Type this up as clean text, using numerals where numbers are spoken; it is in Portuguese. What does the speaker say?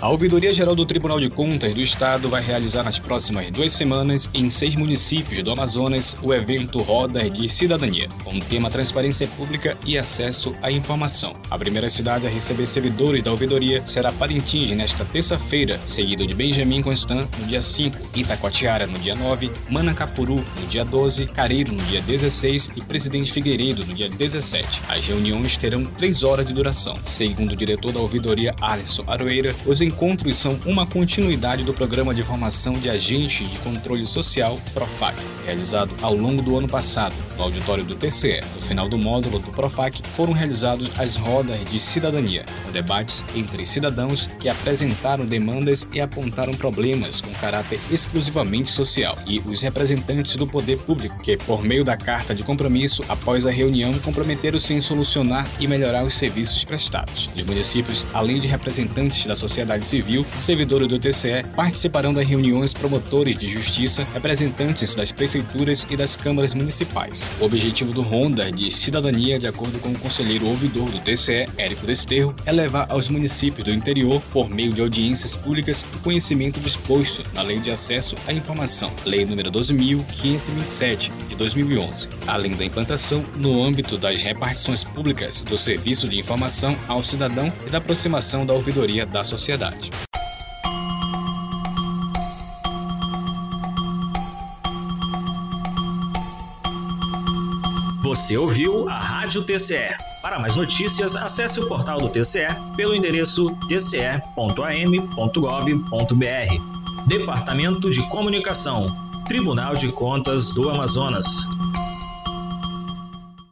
A Ouvidoria Geral do Tribunal de Contas do Estado vai realizar nas próximas 2 semanas, em 6 municípios do Amazonas, o evento Rodas de Cidadania, com o tema Transparência Pública e Acesso à Informação. A primeira cidade a receber servidores da ouvidoria será Parintins nesta terça-feira, seguido de Benjamin Constant no dia 5, Itacoatiara no dia 9, Manacapuru no dia 12, Careiro no dia 16 e Presidente Figueiredo no dia 17. As reuniões terão 3 horas de duração. Segundo o diretor da ouvidoria, Alisson Aroeira, os encontros são uma continuidade do Programa de Formação de Agentes de Controle Social, PROFAC, realizado ao longo do ano passado, no auditório do TCE. No final do módulo do PROFAC, foram realizadas as rodas de cidadania, com debates entre cidadãos que apresentaram demandas e apontaram problemas com caráter exclusivamente social, e os representantes do poder público, que, por meio da carta de compromisso, após a reunião, comprometeram-se em solucionar e melhorar os serviços prestados. Os municípios, além de representantes da sociedade civil e servidores do TCE, participarão das reuniões promotores de justiça, representantes das prefeituras e das câmaras municipais. O objetivo do Ronda de Cidadania, de acordo com o conselheiro ouvidor do TCE, Érico Desterro, é levar aos municípios do interior, por meio de audiências públicas, o conhecimento disposto na Lei de Acesso à Informação, Lei nº 12.527, de 2011, além da implantação no âmbito das repartições públicas do Serviço de Informação ao Cidadão e da aproximação da ouvidoria da sociedade. Você ouviu a Rádio TCE. Para mais notícias, acesse o portal do TCE pelo endereço tce.am.gov.br. Departamento de Comunicação, Tribunal de Contas do Amazonas.